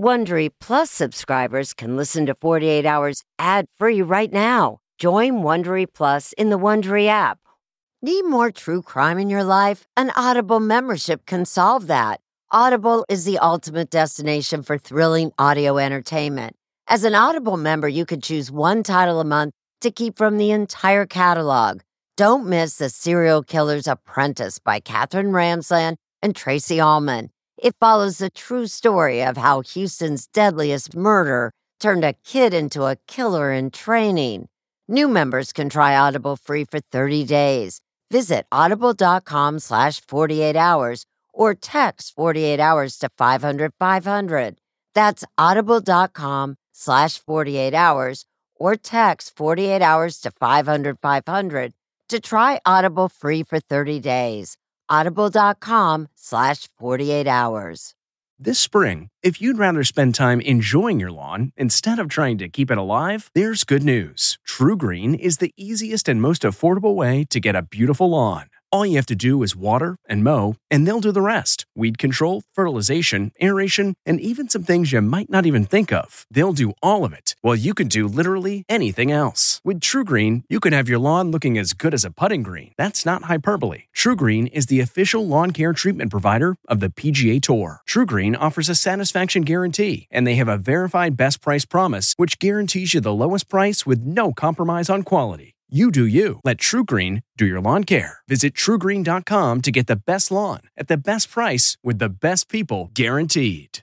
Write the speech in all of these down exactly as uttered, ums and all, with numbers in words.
Wondery Plus subscribers can listen to forty-eight hours ad-free right now. Join Wondery Plus in the Wondery app. Need more true crime in your life? An Audible membership can solve that. Audible is the ultimate destination for thrilling audio entertainment. As an Audible member, you can choose one title a month to keep from the entire catalog. Don't miss The Serial Killer's Apprentice by Katherine Ramsland and Tracy Ullman. It follows the true story of how Houston's deadliest murder turned a kid into a killer in training. New members can try Audible free for thirty days. Visit audible.com slash 48 hours or text forty-eight hours to five hundred five hundred. That's audible.com slash 48 hours or text forty-eight hours to five hundred five hundred to try Audible free for thirty days. Audible.com slash 48 hours. This spring, if you'd rather spend time enjoying your lawn instead of trying to keep it alive, there's good news. True Green is the easiest and most affordable way to get a beautiful lawn. All you have to do is water and mow, and they'll do the rest. Weed control, fertilization, aeration, and even some things you might not even think of. They'll do all of it, while you can do literally anything else. With True Green, you can have your lawn looking as good as a putting green. That's not hyperbole. True Green is the official lawn care treatment provider of the P G A Tour. True Green offers a satisfaction guarantee, and they have a verified best price promise, which guarantees you the lowest price with no compromise on quality. You do you. Let True Green do your lawn care. Visit true green dot com to get the best lawn at the best price with the best people guaranteed.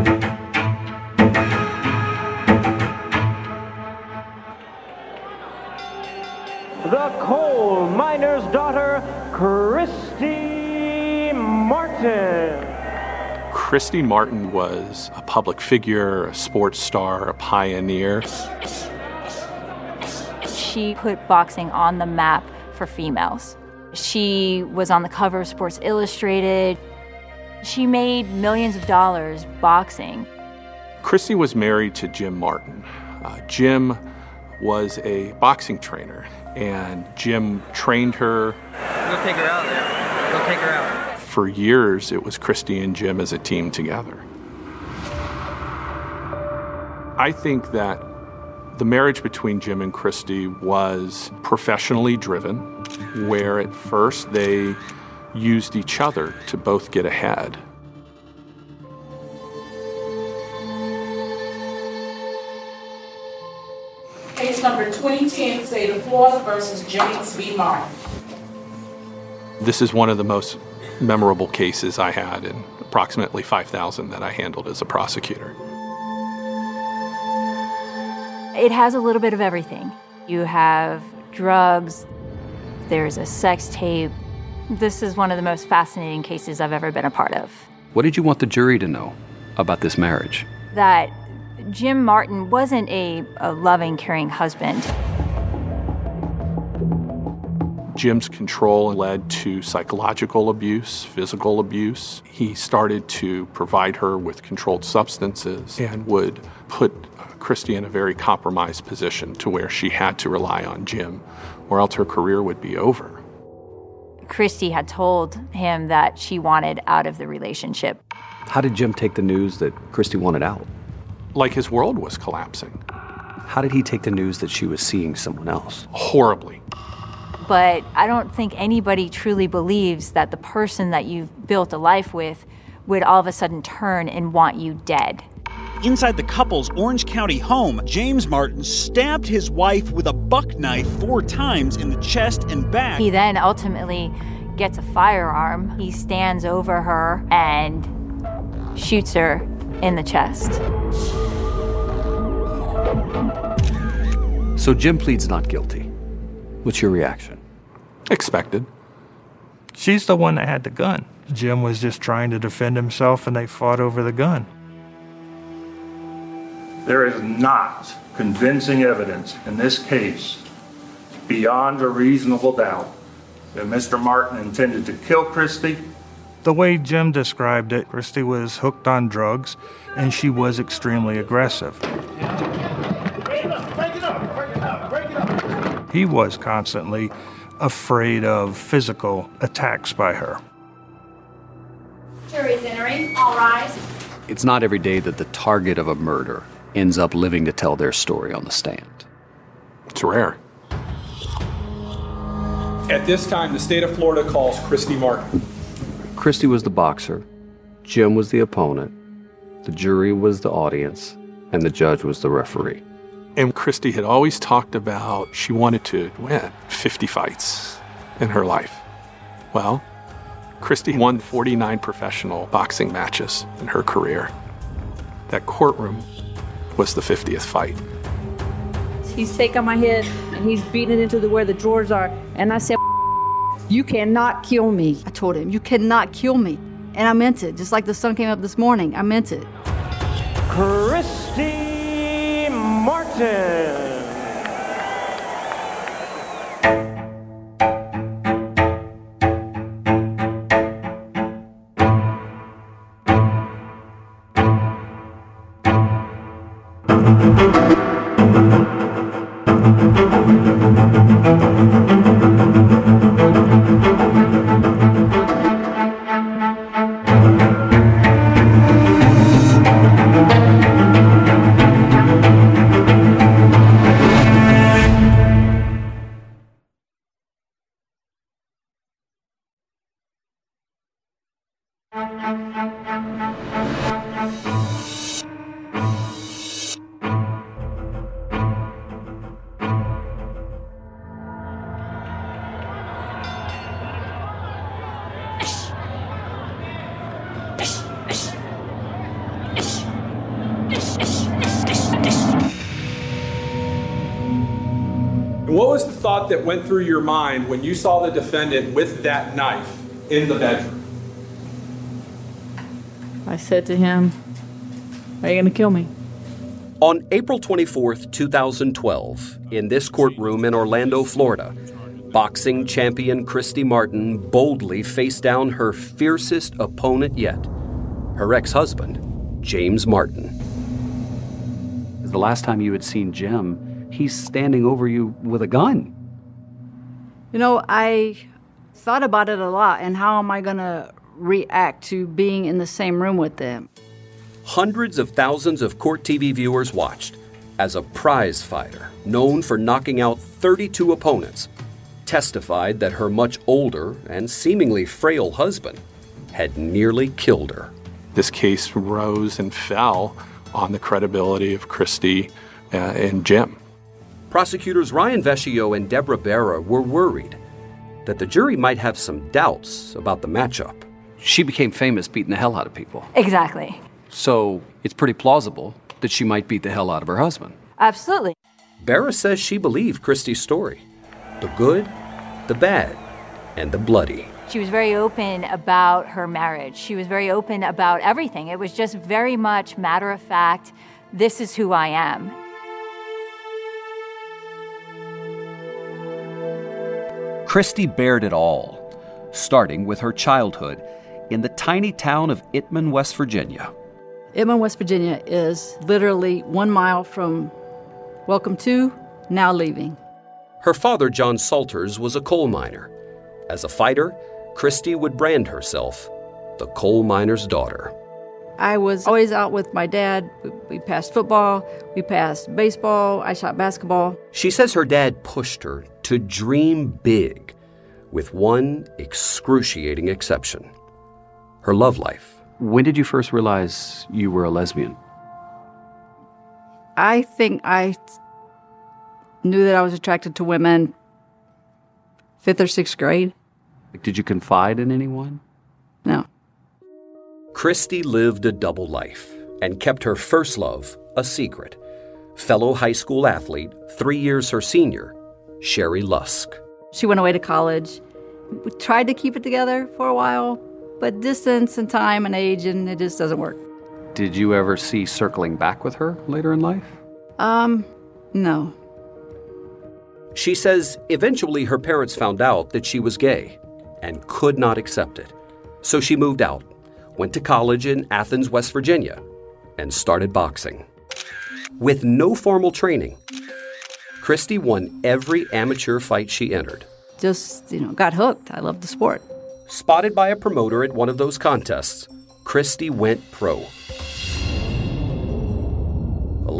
The coal miner's daughter, Christy Martin. Christy Martin was a public figure, a sports star, a pioneer. She put boxing on the map for females. She was on the cover of Sports Illustrated. She made millions of dollars boxing. Christy was married to Jim Martin. Uh, Jim was a boxing trainer, and Jim trained her. Go take her out there. Go take her out. For years, it was Christy and Jim as a team together. I think that the marriage between Jim and Christy was professionally driven, where at first they used each other to both get ahead. Case number twenty ten, State of Florida versus James B. Martin. This is one of the most memorable cases I had in approximately five thousand that I handled as a prosecutor. It has a little bit of everything. You have drugs, there's a sex tape. This is one of the most fascinating cases I've ever been a part of. What did you want the jury to know about this marriage? That Jim Martin wasn't a, a loving, caring husband. Jim's control led to psychological abuse, physical abuse. He started to provide her with controlled substances and would put Christy in a very compromised position to where she had to rely on Jim, or else her career would be over. Christy had told him that she wanted out of the relationship. How did Jim take the news that Christy wanted out? Like his world was collapsing. How did he take the news that she was seeing someone else? Horribly. But I don't think anybody truly believes that the person that you've built a life with would all of a sudden turn and want you dead. Inside the couple's Orange County home, James Martin stabbed his wife with a buck knife four times in the chest and back. He then ultimately gets a firearm. He stands over her and shoots her in the chest. So Jim pleads not guilty. What's your reaction? Expected. She's the one that had the gun. Jim was just trying to defend himself, and they fought over the gun. There is not convincing evidence in this case, beyond a reasonable doubt, that Mister Martin intended to kill Christy. The way Jim described it, Christy was hooked on drugs, and she was extremely aggressive. He was constantly afraid of physical attacks by her. Jury's entering. All rise. It's not every day that the target of a murder ends up living to tell their story on the stand. It's rare. At this time, the state of Florida calls Christy Martin. Christy was the boxer, Jim was the opponent, the jury was the audience, and the judge was the referee. And Christy had always talked about she wanted to win fifty fights in her life. Well, Christy won forty-nine professional boxing matches in her career. That courtroom was the fiftieth fight. He's taking my head and he's beating it into the where the drawers are. And I said, you cannot kill me. I told him, you cannot kill me. And I meant it. Just like the sun came up this morning, I meant it. Christy Martin. What was the thought that went through your mind when you saw the defendant with that knife in the bedroom? I said to him, are you going to kill me? On April twenty-fourth, two thousand twelve, in this courtroom in Orlando, Florida, boxing champion Christy Martin boldly faced down her fiercest opponent yet, her ex-husband, James Martin. The last time you had seen Jim, he's standing over you with a gun. You know, I thought about it a lot, and how am I going to react to being in the same room with them? Hundreds of thousands of Court T V viewers watched as a prize fighter, known for knocking out thirty-two opponents, testified that her much older and seemingly frail husband had nearly killed her. This case rose and fell on the credibility of Christy uh, and Jim. Prosecutors Ryan Vecchio and Deborah Barra were worried that the jury might have some doubts about the matchup. She became famous beating the hell out of people. Exactly. So it's pretty plausible that she might beat the hell out of her husband. Absolutely. Barra says she believed Christy's story. The good, the bad, and the bloody. She was very open about her marriage. She was very open about everything. It was just very much matter of fact, this is who I am. Christy bared it all, starting with her childhood in the tiny town of Itman, West Virginia. Itman, West Virginia is literally one mile from welcome to, now leaving. Her father, John Salters, was a coal miner. As a fighter, Christy would brand herself the coal miner's daughter. I was always out with my dad. We passed football, we passed baseball, I shot basketball. She says her dad pushed her to dream big, with one excruciating exception: her love life. When did you first realize you were a lesbian? I think I knew that I was attracted to women fifth or sixth grade. Did you confide in anyone? No. Christy lived a double life and kept her first love a secret. Fellow high school athlete, three years her senior, Sherry Lusk. She went away to college. We tried to keep it together for a while, but distance and time and age, and it just doesn't work. Did you ever see circling back with her later in life? Um, no. She says eventually her parents found out that she was gay and could not accept it. So she moved out, went to college in Athens, West Virginia, and started boxing. With no formal training, Christy won every amateur fight she entered. Just, you know, got hooked. I loved the sport. Spotted by a promoter at one of those contests, Christy went pro.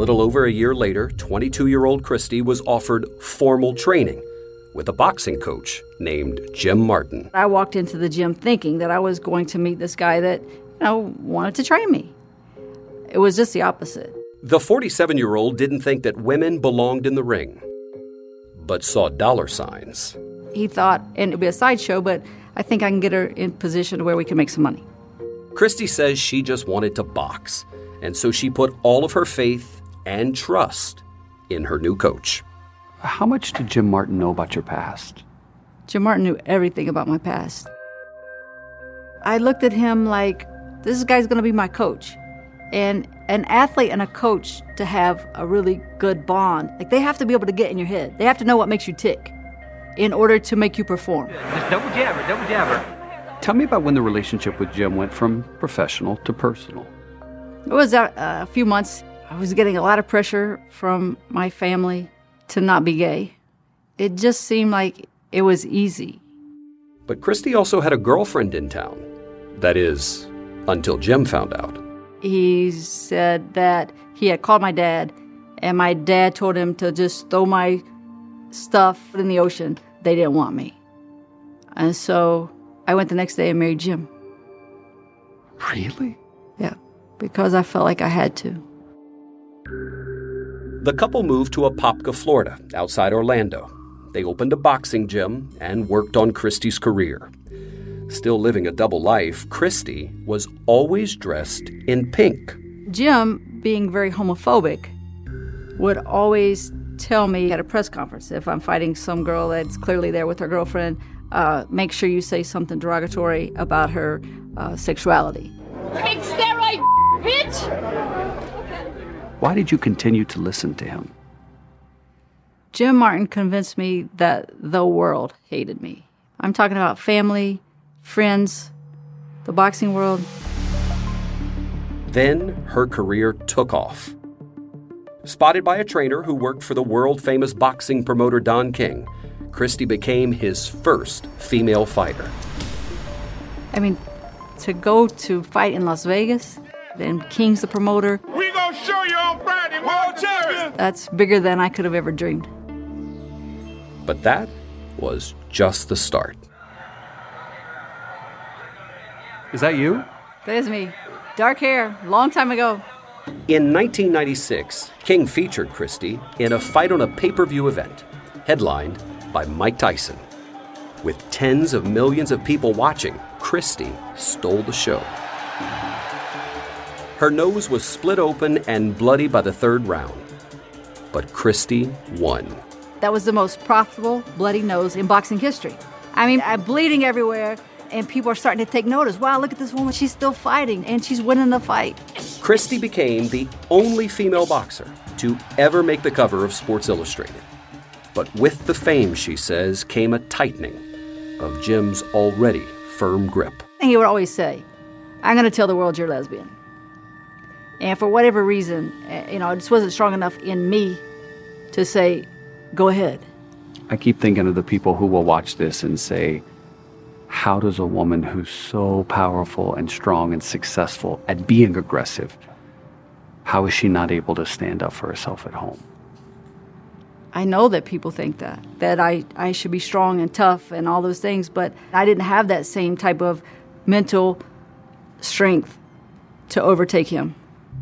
little over a year later, twenty-two-year-old Christy was offered formal training with a boxing coach named Jim Martin. I walked into the gym thinking that I was going to meet this guy that, you know, wanted to train me. It was just the opposite. The forty-seven-year-old didn't think that women belonged in the ring, but saw dollar signs. He thought, and it'd be a sideshow, but I think I can get her in position where we can make some money. Christy says she just wanted to box, and so she put all of her faith and trust in her new coach. How much did Jim Martin know about your past? Jim Martin knew everything about my past. I looked at him like, this guy's going to be my coach. And an athlete and a coach, to have a really good bond, like they have to be able to get in your head. They have to know what makes you tick in order to make you perform. Just double jabber, double jabber. Tell me about when the relationship with Jim went from professional to personal. It was a, a few months. I was getting a lot of pressure from my family to not be gay. It just seemed like it was easy. But Christy also had a girlfriend in town. That is, until Jim found out. He said that he had called my dad, and my dad told him to just throw my stuff in the ocean. They didn't want me. And so I went the next day and married Jim. Really? Yeah, because I felt like I had to. The couple moved to Apopka, Florida, outside Orlando. They opened a boxing gym and worked on Christy's career. Still living a double life, Christy was always dressed in pink. Jim, being very homophobic, would always tell me at a press conference, if I'm fighting some girl that's clearly there with her girlfriend, uh, make sure you say something derogatory about her uh, sexuality. Take steroid, bitch! Why did you continue to listen to him? Jim Martin convinced me that the world hated me. I'm talking about family, friends, the boxing world. Then her career took off. Spotted by a trainer who worked for the world-famous boxing promoter Don King, Christy became his first female fighter. I mean, to go to fight in Las Vegas, then King's the promoter. We gonna show you on Friday, world champion! That's bigger than I could have ever dreamed. But that was just the start. Is that you? That is me. Dark hair, long time ago. In nineteen ninety-six, King featured Christy in a fight on a pay-per-view event, headlined by Mike Tyson. With tens of millions of people watching, Christy stole the show. Her nose was split open and bloody by the third round. But Christy won. That was the most profitable bloody nose in boxing history. I mean, I'm bleeding everywhere, and people are starting to take notice. Wow, look at this woman. She's still fighting, and she's winning the fight. Christy became the only female boxer to ever make the cover of Sports Illustrated. But with the fame, she says, came a tightening of Jim's already firm grip. And he would always say, I'm going to tell the world you're lesbian. And for whatever reason, you know, it just wasn't strong enough in me to say, go ahead. I keep thinking of the people who will watch this and say, how does a woman who's so powerful and strong and successful at being aggressive, how is she not able to stand up for herself at home? I know that people think that, that I, I should be strong and tough and all those things, but I didn't have that same type of mental strength to overtake him.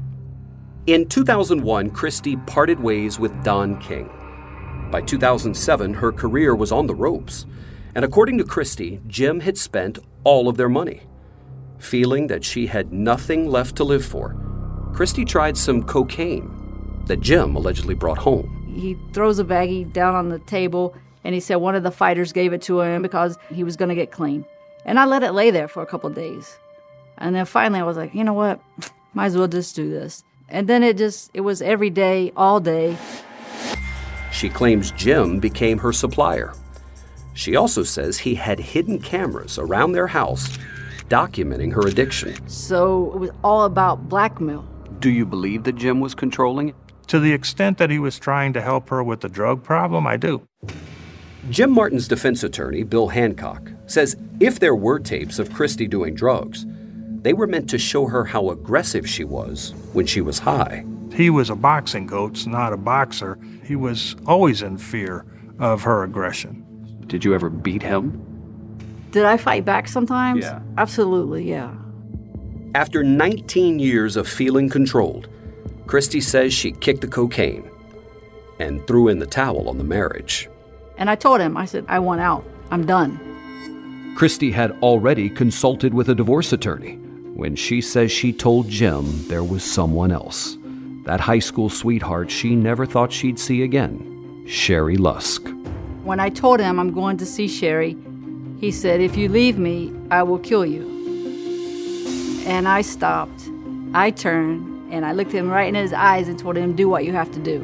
In two thousand one, Christy parted ways with Don King. By two thousand seven, her career was on the ropes. And according to Christy, Jim had spent all of their money. Feeling that she had nothing left to live for, Christy tried some cocaine that Jim allegedly brought home. He throws a baggie down on the table, and he said one of the fighters gave it to him because he was going to get clean. And I let it lay there for a couple of days. And then finally I was like, you know what? Might as well just do this. And then it just, it was every day, all day. She claims Jim became her supplier. She also says he had hidden cameras around their house documenting her addiction. So it was all about blackmail. Do you believe that Jim was controlling it? To the extent that he was trying to help her with the drug problem, I do. Jim Martin's defense attorney, Bill Hancock, says if there were tapes of Christy doing drugs, they were meant to show her how aggressive she was when she was high. He He was a boxing coach, not a boxer. He was always in fear of her aggression. Did you ever beat him? Did I fight back sometimes? Yeah. Absolutely, yeah. After nineteen years of feeling controlled, Christy says she kicked the cocaine and threw in the towel on the marriage. And I told him, I said, I want out. I'm done. Christy had already consulted with a divorce attorney when she says she told Jim there was someone else. That high school sweetheart she never thought she'd see again, Sherry Lusk. When I told him I'm going to see Sherry, he said, if you leave me, I will kill you. And I stopped. I turned, and I looked him right in his eyes and told him, do what you have to do.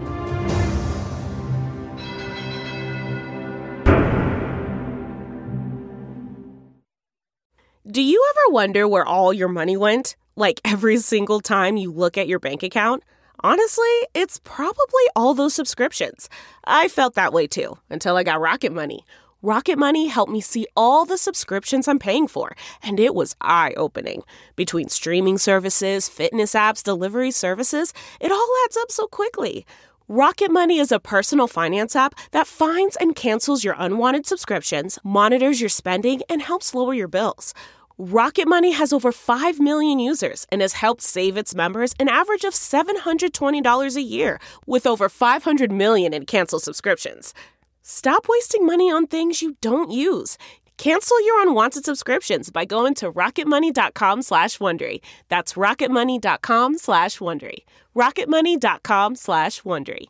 Do you ever wonder where all your money went? Like every single time you look at your bank account? Honestly, it's probably all those subscriptions. I felt that way too, until I got Rocket Money. Rocket Money helped me see all the subscriptions I'm paying for, and it was eye-opening. Between streaming services, fitness apps, delivery services, it all adds up so quickly. Rocket Money is a personal finance app that finds and cancels your unwanted subscriptions, monitors your spending, and helps lower your bills. Rocket Money has over five million users and has helped save its members an average of seven hundred twenty dollars a year, with over five hundred million in canceled subscriptions. Stop wasting money on things you don't use. Cancel your unwanted subscriptions by going to rocketmoney.com slash Wondery. That's rocketmoney.com slash Wondery. rocketmoney.com slash Wondery.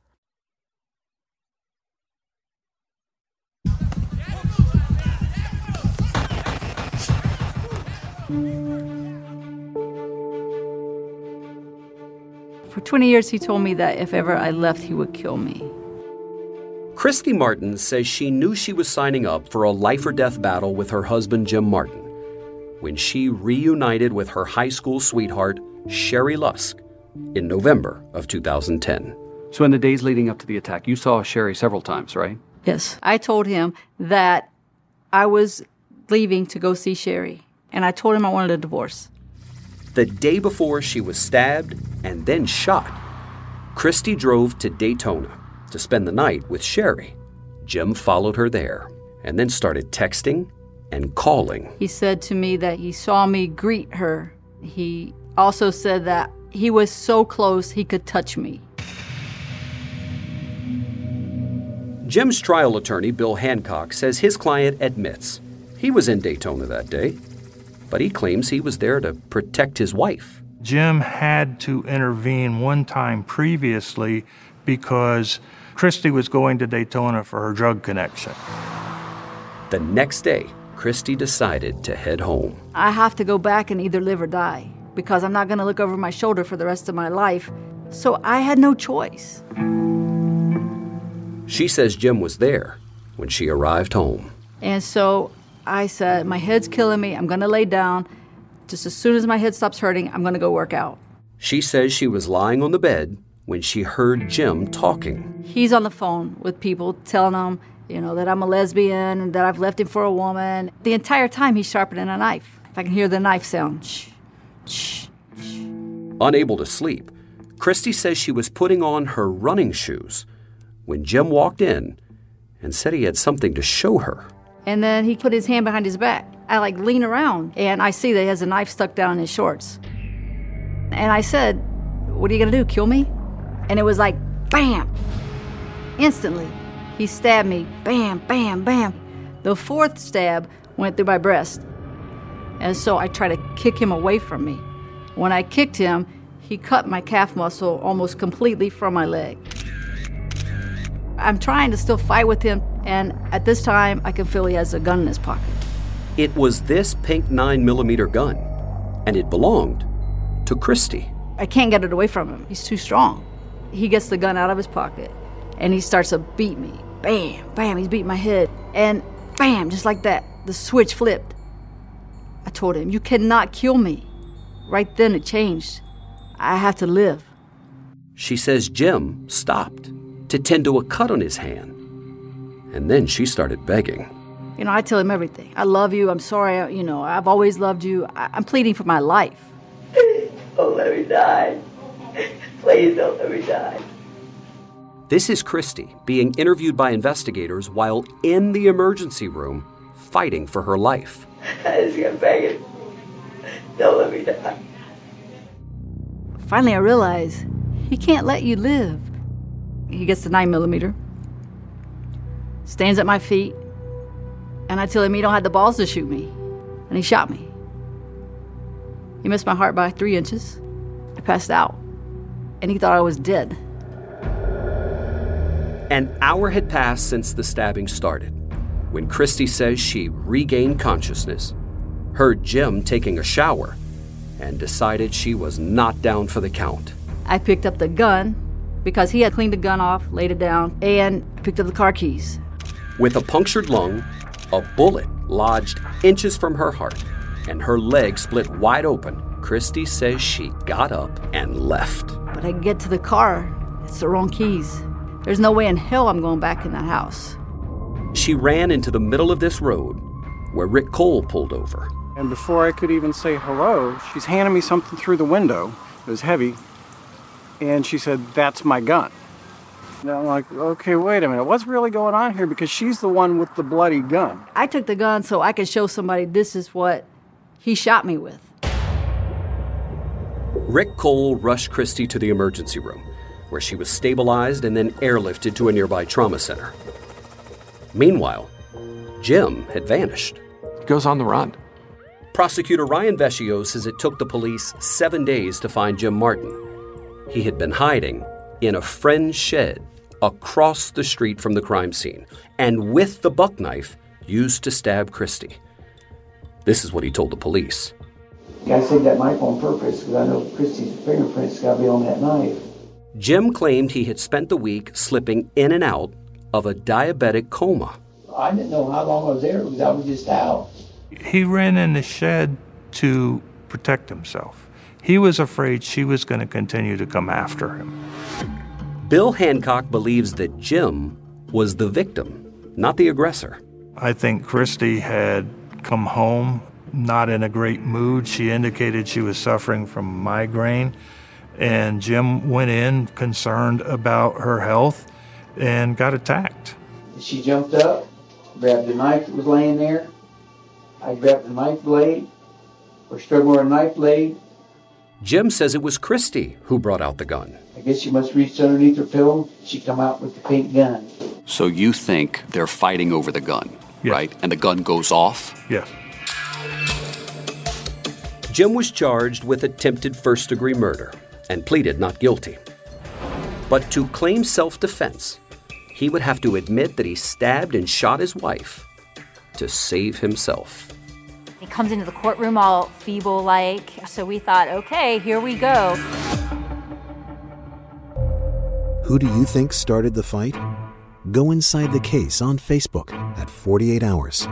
For twenty years, he told me that if ever I left, he would kill me. Christy Martin says she knew she was signing up for a life-or-death battle with her husband, Jim Martin, when she reunited with her high school sweetheart, Sherry Lusk, in November of two thousand ten. So in the days leading up to the attack, you saw Sherry several times, right? Yes. I told him that I was leaving to go see Sherry, and I told him I wanted a divorce. The day before she was stabbed and then shot, Christy drove to Daytona to spend the night with Sherry. Jim followed her there and then started texting and calling. He said to me that he saw me greet her. He also said that he was so close he could touch me. Jim's trial attorney, Bill Hancock, says his client admits he was in Daytona that day, but he claims he was there to protect his wife. Jim had to intervene one time previously because Christy was going to Daytona for her drug connection. The next day, Christy decided to head home. I have to go back and either live or die because I'm not going to look over my shoulder for the rest of my life. So I had no choice. She says Jim was there when she arrived home. And so I said, my head's killing me. I'm going to lay down. Just as soon as my head stops hurting, I'm going to go work out. She says she was lying on the bed when she heard Jim talking. He's on the phone with people telling them, you know, that I'm a lesbian and that I've left him for a woman. The entire time he's sharpening a knife. I can hear the knife sound. Shh, shh, shh. Unable to sleep, Christy says she was putting on her running shoes when Jim walked in and said he had something to show her. And then he put his hand behind his back. I like lean around and I see that he has a knife stuck down in his shorts. And I said, what are you gonna do, kill me? And it was like, bam! Instantly, he stabbed me, bam, bam, bam. The fourth stab went through my breast. And so I tried to kick him away from me. When I kicked him, he cut my calf muscle almost completely from my leg. I'm trying to still fight with him, and at this time, I can feel he has a gun in his pocket. It was this pink nine millimeter gun, and it belonged to Christy. I can't get it away from him. He's too strong. He gets the gun out of his pocket, and he starts to beat me. Bam, bam, he's beating my head. And bam, just like that, the switch flipped. I told him, you cannot kill me. Right then it changed. I have to live. She says Jim stopped to tend to a cut on his hand. And then she started begging. You know, I tell him everything. I love you. I'm sorry. You know, I've always loved you. I- I'm pleading for my life. Oh, let me die. Please don't let me die. This is Christy being interviewed by investigators while in the emergency room fighting for her life. I just got begging. Don't let me die. Finally, I realized he can't let you live. He gets the nine millimeter, stands at my feet, and I tell him he don't have the balls to shoot me. And he shot me. He missed my heart by three inches. I passed out, and he thought I was dead. An hour had passed since the stabbing started, when Christy says she regained consciousness, heard Jim taking a shower, and decided she was not down for the count. I picked up the gun because he had cleaned the gun off, laid it down, and picked up the car keys. With a punctured lung, a bullet lodged inches from her heart, and her leg split wide open, Christy says she got up and left. But I get to the car, it's the wrong keys. There's no way in hell I'm going back in that house. She ran into the middle of this road where Rick Cole pulled over. And before I could even say hello, she's handing me something through the window. It was heavy. And she said, "That's my gun." And I'm like, okay, wait a minute. What's really going on here? Because she's the one with the bloody gun. I took the gun so I could show somebody this is what he shot me with. Rick Cole rushed Christy to the emergency room, where she was stabilized and then airlifted to a nearby trauma center. Meanwhile, Jim had vanished. He goes on the run. Prosecutor Ryan Vecchio says it took the police seven days to find Jim Martin. He had been hiding in a friend's shed across the street from the crime scene, and with the buck knife used to stab Christy. This is what he told the police. I saved that knife on purpose because I know Christy's fingerprints got to be on that knife. Jim claimed he had spent the week slipping in and out of a diabetic coma. I didn't know how long I was there because I was just out. He ran in the shed to protect himself. He was afraid she was going to continue to come after him. Bill Hancock believes that Jim was the victim, not the aggressor. I think Christy had come home not in a great mood. She indicated she was suffering from migraine, and Jim went in concerned about her health and got attacked. She jumped up, grabbed the knife that was laying there. I grabbed the knife blade, or struggled with a knife blade. Jim says it was Christy who brought out the gun. I guess she must reach underneath her pillow. She come out with the pink gun. So you think they're fighting over the gun, yes. right? And the gun goes off? Yes. Jim was charged with attempted first-degree murder and pleaded not guilty. But to claim self-defense, he would have to admit that he stabbed and shot his wife to save himself. He comes into the courtroom all feeble-like, so we thought, okay, here we go. Who do you think started the fight? Go inside the case on Facebook at forty-eight hours.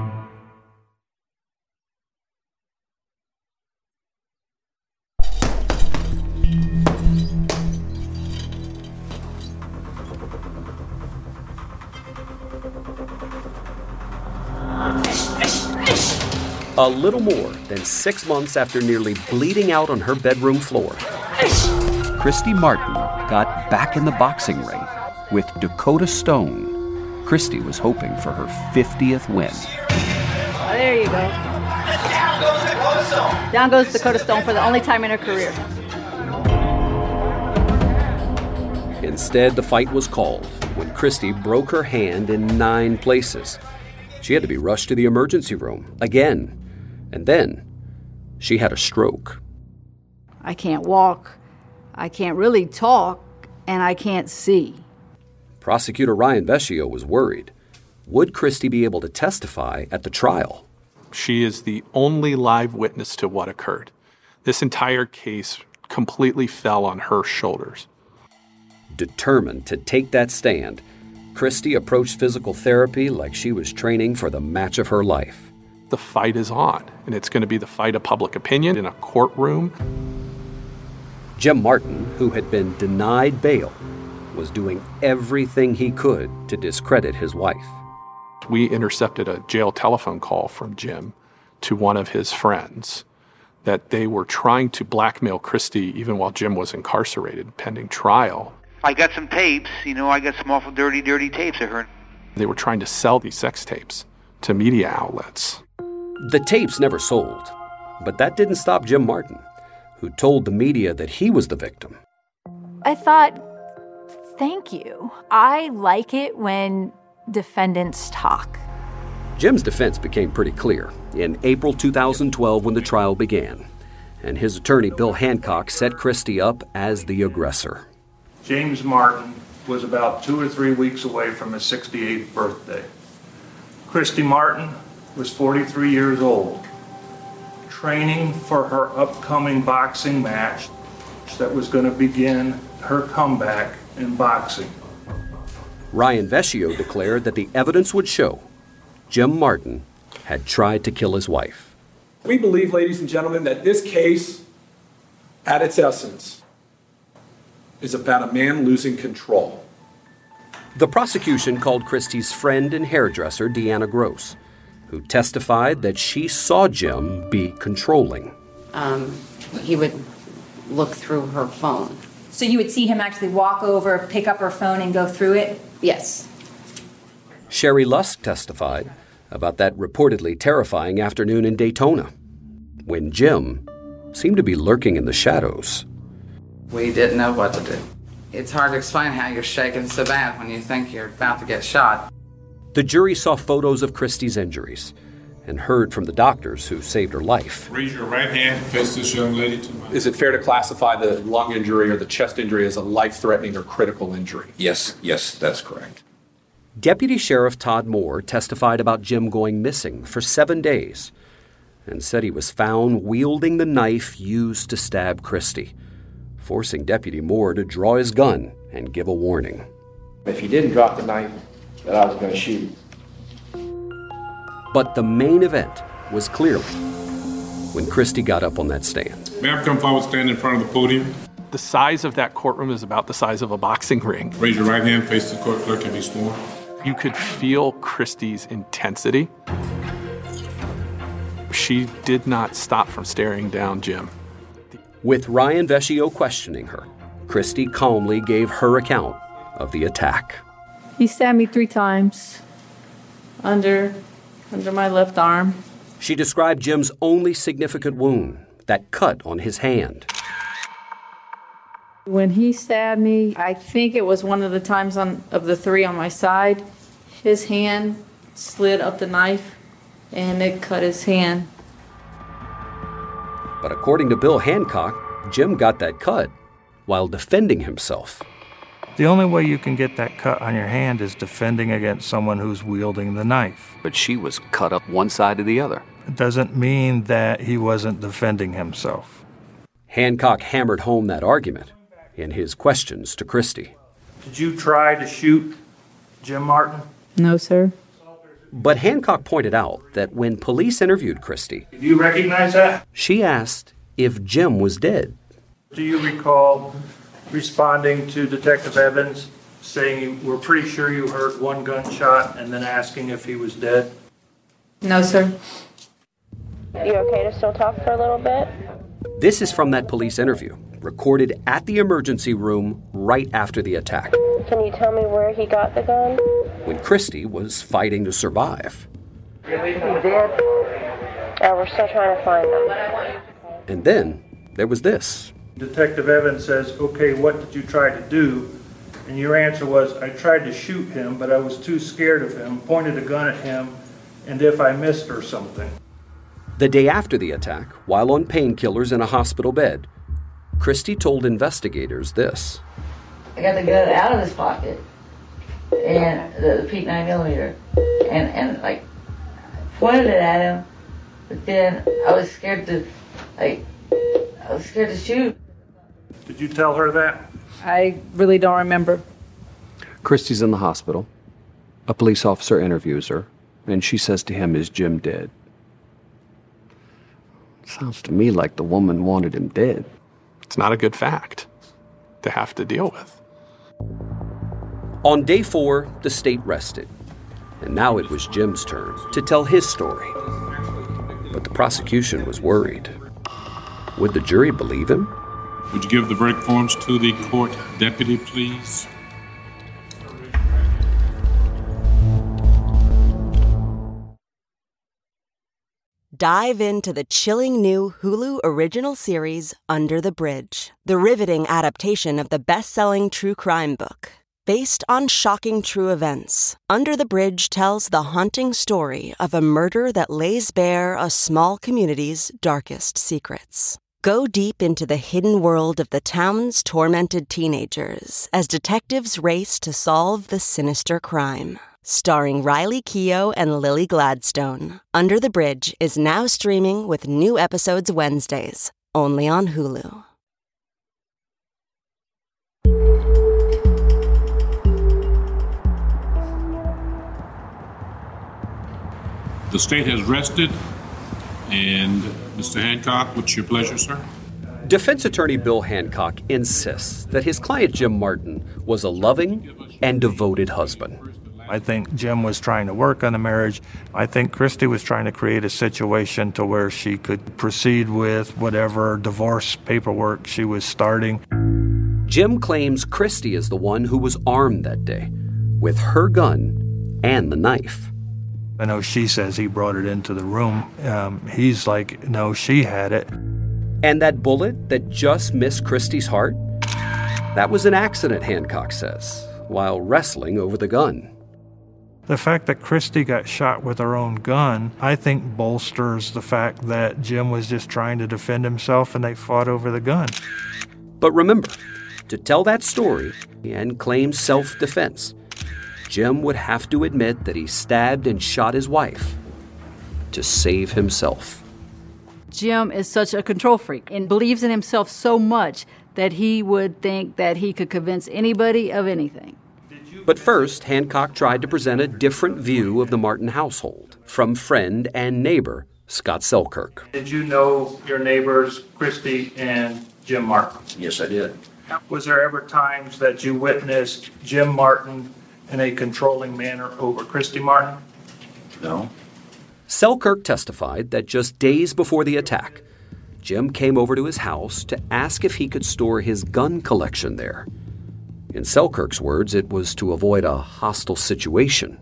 A little more than six months after nearly bleeding out on her bedroom floor, Christy Martin got back in the boxing ring with Dakota Stone. Christy was hoping for her fiftieth win. Oh, there you go. Down goes Dakota Stone for the only time in her career. Instead, the fight was called when Christy broke her hand in nine places. She had to be rushed to the emergency room again. And then she had a stroke. I can't walk, I can't really talk, and I can't see. Prosecutor Ryan Vecchio was worried. Would Christy be able to testify at the trial? She is the only live witness to what occurred. This entire case completely fell on her shoulders. Determined to take that stand, Christy approached physical therapy like she was training for the match of her life. The fight is on, and it's going to be the fight of public opinion in a courtroom. Jim Martin, who had been denied bail, was doing everything he could to discredit his wife. We intercepted a jail telephone call from Jim to one of his friends that they were trying to blackmail Christy even while Jim was incarcerated pending trial. I got some tapes, you know, I got some awful dirty, dirty tapes of her. They were trying to sell these sex tapes to media outlets. The tapes never sold, but that didn't stop Jim Martin, who told the media that he was the victim. I thought, thank you. I like it when defendants talk. Jim's defense became pretty clear in April two thousand twelve when the trial began, and his attorney, Bill Hancock, set Christy up as the aggressor. James Martin was about two or three weeks away from his sixty-eighth birthday. Christy Martin was forty-three years old, training for her upcoming boxing match that was going to begin her comeback in boxing. Ryan Vecchio declared that the evidence would show Jim Martin had tried to kill his wife. We believe, ladies and gentlemen, that this case, at its essence, is about a man losing control. The prosecution called Christy's friend and hairdresser, Deanna Gross, who testified that she saw Jim be controlling. Um, he would look through her phone. So you would see him actually walk over, pick up her phone, and go through it? Yes. Sherry Lusk testified about that reportedly terrifying afternoon in Daytona, when Jim seemed to be lurking in the shadows. We didn't know what to do. It's hard to explain how you're shaking so bad when you think you're about to get shot. The jury saw photos of Christy's injuries and heard from the doctors who saved her life. Raise your right hand, face this young lady to my... Is it fair to classify the lung injury or the chest injury as a life-threatening or critical injury? Yes, yes, that's correct. Deputy Sheriff Todd Moore testified about Jim going missing for seven days and said he was found wielding the knife used to stab Christy, forcing Deputy Moore to draw his gun and give a warning. If he didn't drop the knife, that I was going to shoot. But the main event was clearly when Christy got up on that stand. May I come forward, stand in front of the podium? The size of that courtroom is about the size of a boxing ring. Raise your right hand, face the court clerk, and be sworn. You could feel Christy's intensity. She did not stop from staring down Jim. With Ryan Vecchio questioning her, Christy calmly gave her account of the attack. He stabbed me three times under, under my left arm. She described Jim's only significant wound, that cut on his hand. When he stabbed me, I think it was one of the times on of the three on my side, his hand slid up the knife and it cut his hand. But according to Bill Hancock, Jim got that cut while defending himself. The only way you can get that cut on your hand is defending against someone who's wielding the knife. But she was cut up one side to the other. It doesn't mean that he wasn't defending himself. Hancock hammered home that argument in his questions to Christy. Did you try to shoot Jim Martin? No, sir. But Hancock pointed out that when police interviewed Christy, Do you recognize that? she asked if Jim was dead. Do you recall responding to Detective Evans, saying you were pretty sure you heard one gunshot and then asking if he was dead? No, sir. You okay to still talk for a little bit? This is from that police interview, recorded at the emergency room right after the attack, Can you tell me where he got the gun? when Christy was fighting to survive. He did. Uh, we're still trying to find him. And then there was this. Detective Evans says, okay, what did you try to do? And your answer was, I tried to shoot him, but I was too scared of him, pointed a gun at him, and if I missed or something. The day after the attack, while on painkillers in a hospital bed, Christy told investigators this. I got the gun out of his pocket, and the, the P nine millimeter, and, and like, pointed it at him, but then I was scared to, like, I was scared to shoot. Did you tell her that? I really don't remember. Christy's in the hospital. A police officer interviews her, and she says to him, "Is Jim dead?" Sounds to me like the woman wanted him dead. It's not a good fact to have to deal with. On day four, the state rested. And now it was Jim's turn to tell his story. But the prosecution was worried. Would the jury believe him? Would you give the verdict forms to the court deputy, please? Dive into the chilling new Hulu original series, Under the Bridge, the riveting adaptation of the best-selling true crime book. Based on shocking true events, Under the Bridge tells the haunting story of a murder that lays bare a small community's darkest secrets. Go deep into the hidden world of the town's tormented teenagers as detectives race to solve the sinister crime. Starring Riley Keough and Lily Gladstone, Under the Bridge is now streaming with new episodes Wednesdays, only on Hulu. The state has rested, and Mister Hancock, what's your pleasure, sir? Defense attorney Bill Hancock insists that his client Jim Martin was a loving and devoted husband. I think Jim was trying to work on the marriage. I think Christy was trying to create a situation to where she could proceed with whatever divorce paperwork she was starting. Jim claims Christy is the one who was armed that day, with her gun and the knife. I know she says he brought it into the room. Um, he's like, no, she had it. And that bullet that just missed Christy's heart? That was an accident, Hancock says, while wrestling over the gun. The fact that Christy got shot with her own gun, I think bolsters the fact that Jim was just trying to defend himself and they fought over the gun. But remember, to tell that story and claim self-defense, Jim would have to admit that he stabbed and shot his wife to save himself. Jim is such a control freak and believes in himself so much that he would think that he could convince anybody of anything. But first, Hancock tried to present a different view of the Martin household from friend and neighbor Scott Selkirk. Did you know your neighbors, Christy and Jim Martin? Yes, I did. Was there ever times that you witnessed Jim Martin in a controlling manner over Christy Martin? No. Selkirk testified that just days before the attack, Jim came over to his house to ask if he could store his gun collection there. In Selkirk's words, it was to avoid a hostile situation.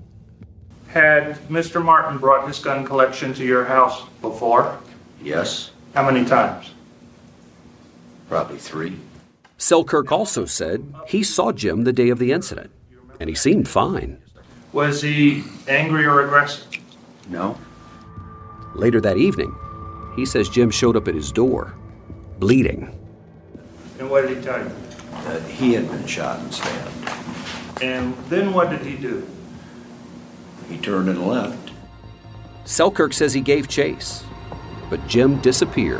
Had Mister Martin brought his gun collection to your house before? Yes. How many times? Probably three. Selkirk also said he saw Jim the day of the incident, and he seemed fine. Was he angry or aggressive? No. Later that evening, he says Jim showed up at his door, bleeding. And what did he tell you? That he had been shot and stabbed. And then what did he do? He turned and left. Selkirk says he gave chase, but Jim disappeared.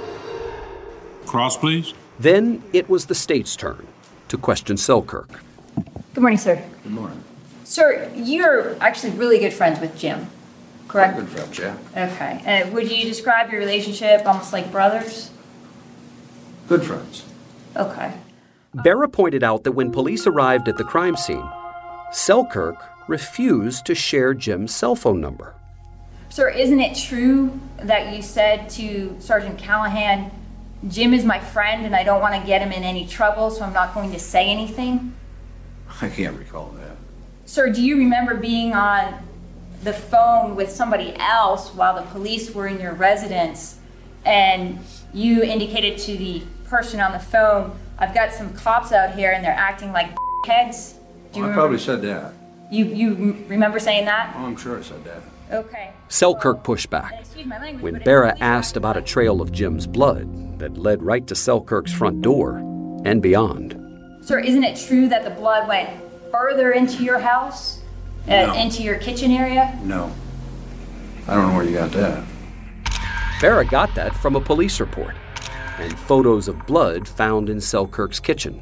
Cross, please. Then it was the state's turn to question Selkirk. Good morning, sir. Good morning. Sir, you're actually really good friends with Jim, correct? Good friend, yeah. Okay. Uh, would you describe your relationship almost like brothers? Good friends. Okay. Barra pointed out that when police arrived at the crime scene, Selkirk refused to share Jim's cell phone number. Sir, isn't it true that you said to Sergeant Callahan, Jim is my friend and I don't want to get him in any trouble, so I'm not going to say anything? I can't recall that. Sir, do you remember being on the phone with somebody else while the police were in your residence and you indicated to the person on the phone, I've got some cops out here and they're acting like heads? Do you well, I probably said that. You, you remember saying that? Oh, I'm sure I said that. Okay. Selkirk pushed back. Language, when Barra asked about a trail of Jim's blood that led right to Selkirk's front door and beyond. Sir, isn't it true that the blood went further into your house? Uh, no. Into your kitchen area? No. I don't know where you got that. Barra got that from a police report and photos of blood found in Selkirk's kitchen.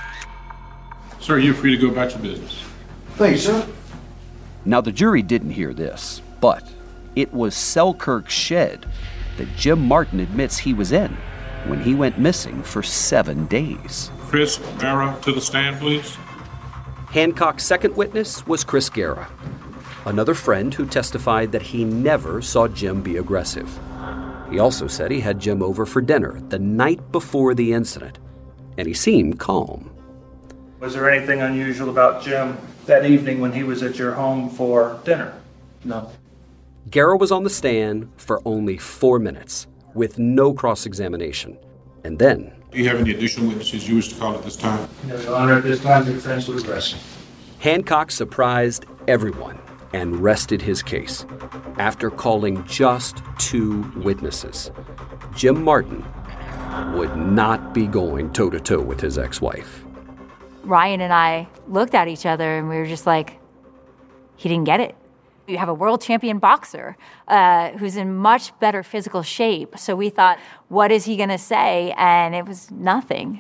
Sir, you're free to go about your business. Thanks, sir. Now, the jury didn't hear this, but it was Selkirk's shed that Jim Martin admits he was in when he went missing for seven days. Chris Guerra to the stand, please. Hancock's second witness was Chris Guerra, another friend who testified that he never saw Jim be aggressive. He also said he had Jim over for dinner the night before the incident, and he seemed calm. Was there anything unusual about Jim that evening when he was at your home for dinner? No. Garrow was on the stand for only four minutes, with no cross-examination. And then... Do you have any additional witnesses you wish to call at this time? No, Your Honor, at this time, the defense would rest. Hancock surprised everyone and rested his case after calling just two witnesses. Jim Martin would not be going toe-to-toe with his ex-wife. Ryan and I looked at each other and we were just like, he didn't get it. You have a world champion boxer uh, who's in much better physical shape. So we thought, what is he going to say? And it was nothing.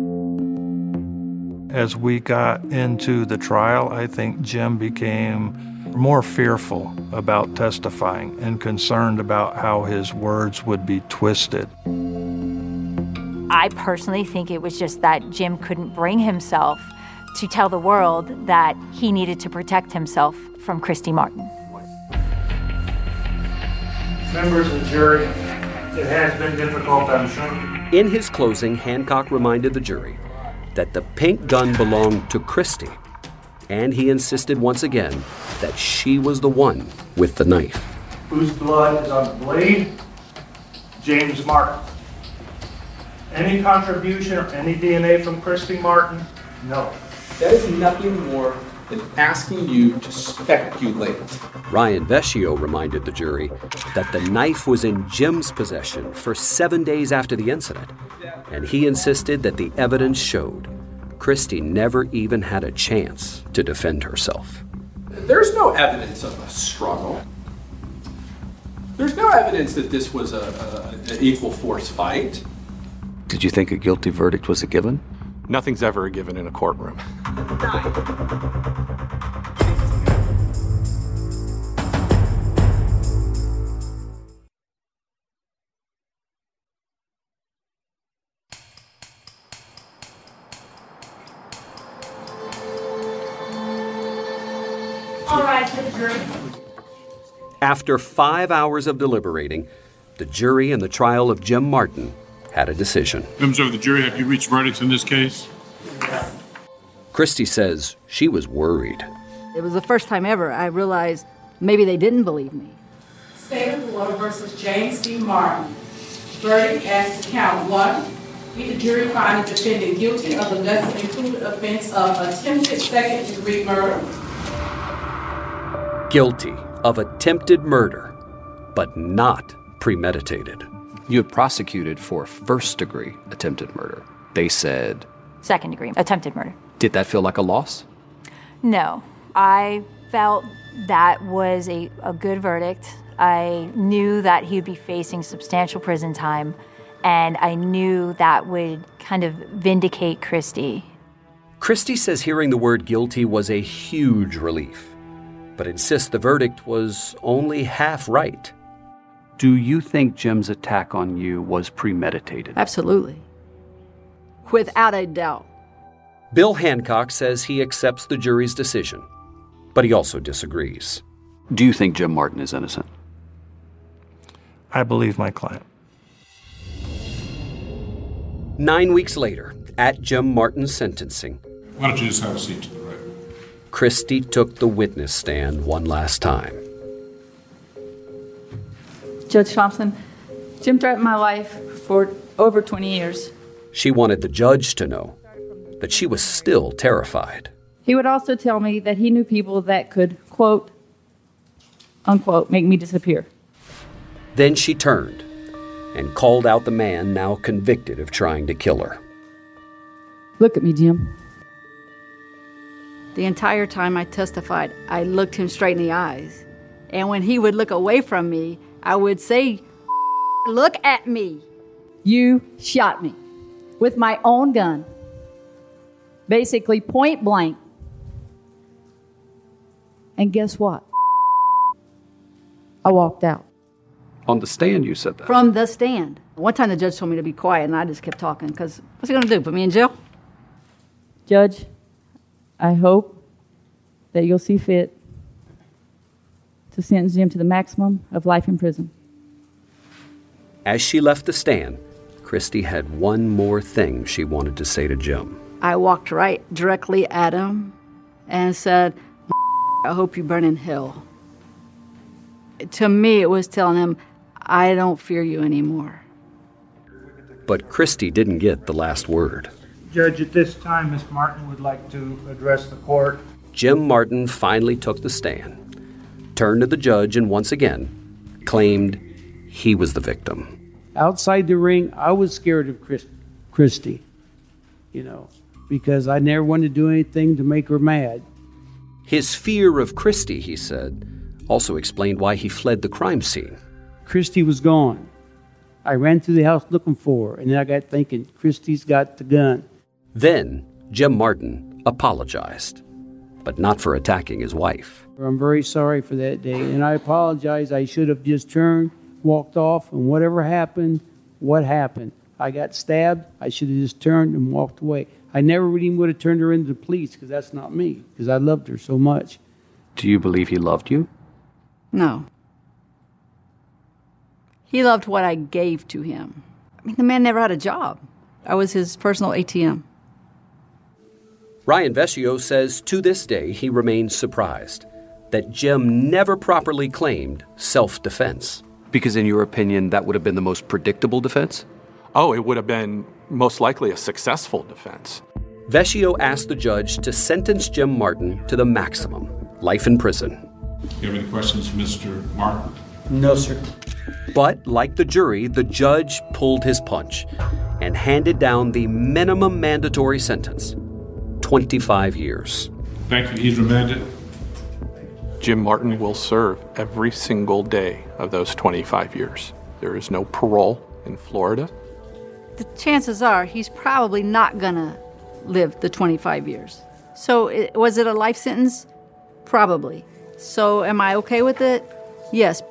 As we got into the trial, I think Jim became more fearful about testifying and concerned about how his words would be twisted. I personally think it was just that Jim couldn't bring himself to tell the world that he needed to protect himself from Christy Martin. Members of the jury, it has been difficult, I'm sure. In his closing, Hancock reminded the jury that the pink gun belonged to Christy, and he insisted once again that she was the one with the knife. Whose blood is on the blade? James Martin. Any contribution or any D N A from Christy Martin? No. That is nothing more than asking you to speculate. Ryan Vecchio reminded the jury that the knife was in Jim's possession for seven days after the incident, and he insisted that the evidence showed Christy never even had a chance to defend herself. There's no evidence of a struggle. There's no evidence that this was a, a, an equal force fight. Did you think a guilty verdict was a given? Nothing's ever a given in a courtroom. All right, to the jury. After five hours of deliberating, the jury in the trial of Jim Martin had a decision. Members of the jury, have you reached verdicts in this case? Christy says she was worried. It was the first time ever I realized maybe they didn't believe me. State of Florida versus James D. Martin. Verdict as to count one. We, the jury, find the defendant guilty of the lesser included offense of attempted second-degree murder. Guilty of attempted murder, but not premeditated. You had prosecuted for first-degree attempted murder. They said... Second degree attempted murder. Did that feel like a loss? No. I felt that was a, a good verdict. I knew that he would be facing substantial prison time, and I knew that would kind of vindicate Christy. Christy says hearing the word guilty was a huge relief, but insists the verdict was only half right. Do you think Jim's attack on you was premeditated? Absolutely. Without a doubt. Bill Hancock says he accepts the jury's decision, but he also disagrees. Do you think Jim Martin is innocent? I believe my client. Nine weeks later, at Jim Martin's sentencing, Why don't you just have a seat to the right? Christy took the witness stand one last time. Judge Thompson, Jim threatened my life for over twenty years. She wanted the judge to know that she was still terrified. He would also tell me that he knew people that could, quote, unquote, make me disappear. Then she turned and called out the man now convicted of trying to kill her. Look at me, Jim. The entire time I testified, I looked him straight in the eyes. And when he would look away from me, I would say, look at me. You shot me with my own gun. Basically point blank. And guess what? I walked out. On the stand, you said that. From the stand. One time the judge told me to be quiet, and I just kept talking, because what's he going to do, put me in jail? Judge, I hope that you'll see fit to sentence Jim to the maximum of life in prison. As she left the stand, Christy had one more thing she wanted to say to Jim. I walked right directly at him and said, I hope you burn in hell. To me, it was telling him, I don't fear you anymore. But Christy didn't get the last word. Judge, at this time, Miz Martin would like to address the court. Jim Martin finally took the stand, turned to the judge, and once again claimed he was the victim. Outside the ring, I was scared of Chris, Christy, you know, because I never wanted to do anything to make her mad. His fear of Christy, he said, also explained why he fled the crime scene. Christy was gone. I ran through the house looking for her, and then I got thinking, Christy's got the gun. Then Jim Martin apologized, but not for attacking his wife. I'm very sorry for that day, and I apologize. I should have just turned, walked off, and whatever happened, what happened? I got stabbed. I should have just turned and walked away. I never really would have turned her into the police, because that's not me, because I loved her so much. Do you believe he loved you? No. He loved what I gave to him. I mean, the man never had a job. I was his personal A T M. Ryan Vescio says to this day he remains surprised that Jim never properly claimed self-defense. Because in your opinion, that would have been the most predictable defense? Oh, it would have been most likely a successful defense. Vescio asked the judge to sentence Jim Martin to the maximum, life in prison. Do you have any questions, Mister Martin? No, sir. But, like the jury, the judge pulled his punch and handed down the minimum mandatory sentence, twenty-five years. Thank you. He's remanded. Jim Martin will serve every single day of those twenty-five years. There is no parole in Florida. The chances are he's probably not going to live the twenty-five years. So it, was it a life sentence? Probably. So am I okay with it? Yes.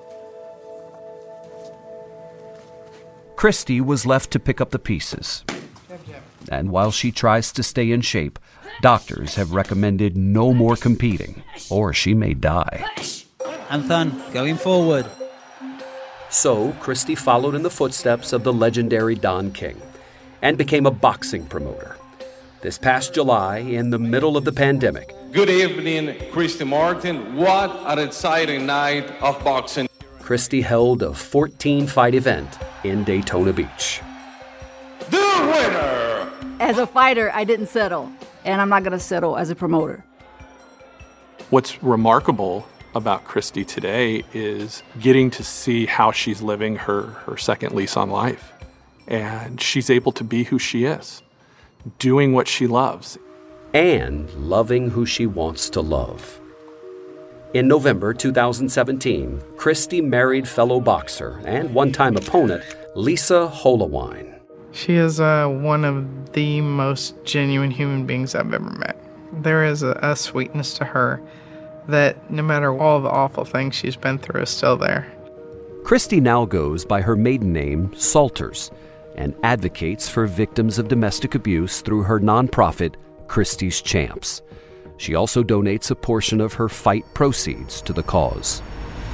Christy was left to pick up the pieces. And while she tries to stay in shape, doctors have recommended no more competing, or she may die. Anthony, going forward. So, Christy followed in the footsteps of the legendary Don King and became a boxing promoter. This past July, in the middle of the pandemic. Good evening, Christy Martin. What an exciting night of boxing. Christy held a fourteen-fight event in Daytona Beach. The winner! As a fighter, I didn't settle, and I'm not going to settle as a promoter. What's remarkable about Christy today is getting to see how she's living her, her second lease on life. And she's able to be who she is, doing what she loves. And loving who she wants to love. In November two thousand seventeen, Christy married fellow boxer and one-time opponent Lisa Holowine. She is uh, one of the most genuine human beings I've ever met. There is a, a sweetness to her that no matter all the awful things she's been through is still there. Christy now goes by her maiden name, Salters, and advocates for victims of domestic abuse through her nonprofit, Christy's Champs. She also donates a portion of her fight proceeds to the cause.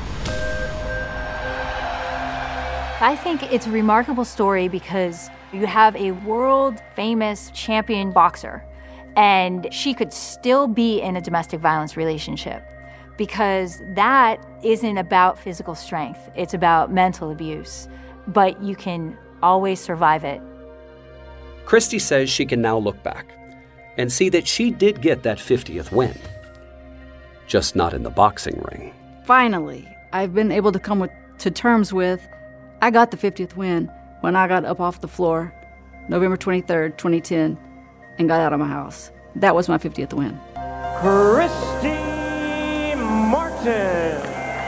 I think it's a remarkable story because you have a world-famous champion boxer, and she could still be in a domestic violence relationship because that isn't about physical strength. It's about mental abuse, but you can always survive it. Christy says she can now look back and see that she did get that fiftieth win, just not in the boxing ring. Finally, I've been able to come with, to terms with, I got the fiftieth win when I got up off the floor November twenty-third, twenty ten, and got out of my house. That was my fiftieth win. Christy Martin.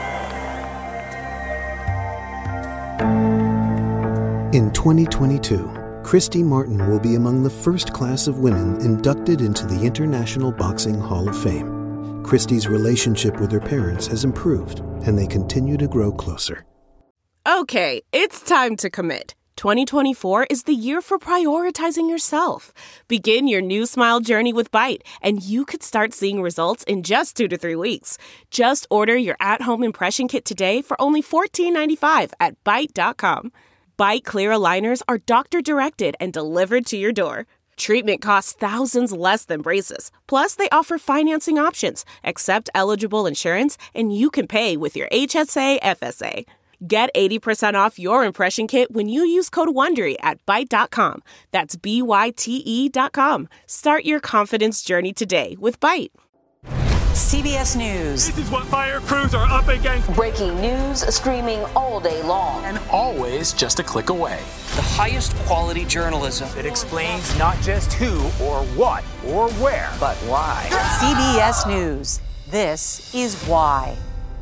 In twenty twenty-two, Christy Martin will be among the first class of women inducted into the International Boxing Hall of Fame. Christy's relationship with her parents has improved, and they continue to grow closer. Okay, it's time to commit. twenty twenty-four is the year for prioritizing yourself. Begin your new smile journey with Byte, and you could start seeing results in just two to three weeks. Just order your at-home impression kit today for only fourteen ninety-five at byte dot com. Bite Clear aligners are doctor-directed and delivered to your door. Treatment costs thousands less than braces. Plus, they offer financing options, accept eligible insurance, and you can pay with your H S A F S A. Get eighty percent off your impression kit when you use code WONDERY at byte dot com. That's B Y T E dot com. Start your confidence journey today with Byte. C B S News. This is what fire crews are up against. Breaking news streaming all day long. And always just a click away. The highest quality journalism that explains not just who or what or where, but why. C B S News. This is why.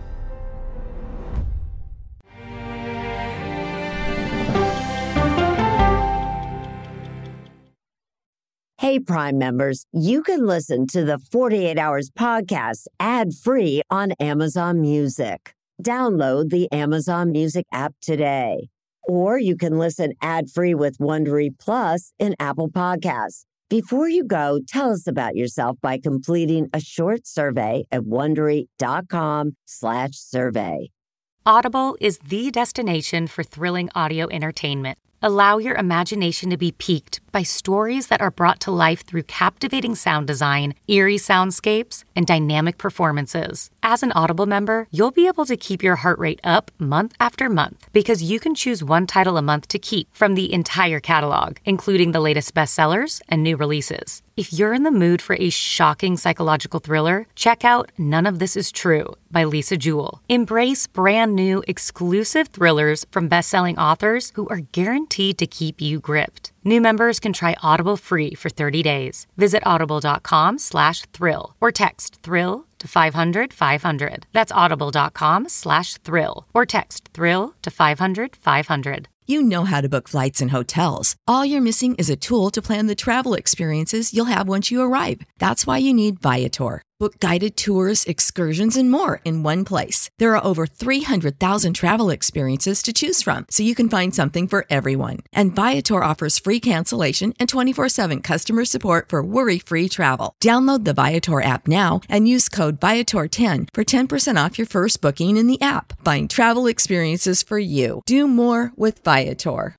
Hey, Prime members, you can listen to the forty-eight hours podcast ad-free on Amazon Music. Download the Amazon Music app today. Or you can listen ad-free with Wondery Plus in Apple Podcasts. Before you go, tell us about yourself by completing a short survey at Wondery.com slash survey. Audible is the destination for thrilling audio entertainment. Allow your imagination to be piqued by stories that are brought to life through captivating sound design, eerie soundscapes, and dynamic performances. As an Audible member, you'll be able to keep your heart rate up month after month because you can choose one title a month to keep from the entire catalog, including the latest bestsellers and new releases. If you're in the mood for a shocking psychological thriller, check out None of This Is True by Lisa Jewell. Embrace brand new exclusive thrillers from best-selling authors who are guaranteed to keep you gripped. New members can try Audible free for thirty days. Visit audible.com slash thrill or text thrill to five hundred five hundred. That's audible.com slash thrill or text thrill to five hundred five hundred. You know how to book flights and hotels. All you're missing is a tool to plan the travel experiences you'll have once you arrive. That's why you need Viator. Book guided tours, excursions, and more in one place. There are over three hundred thousand travel experiences to choose from, so you can find something for everyone. And Viator offers free cancellation and twenty-four seven customer support for worry-free travel. Download the Viator app now and use code Viator ten for ten percent off your first booking in the app. Find travel experiences for you. Do more with Viator.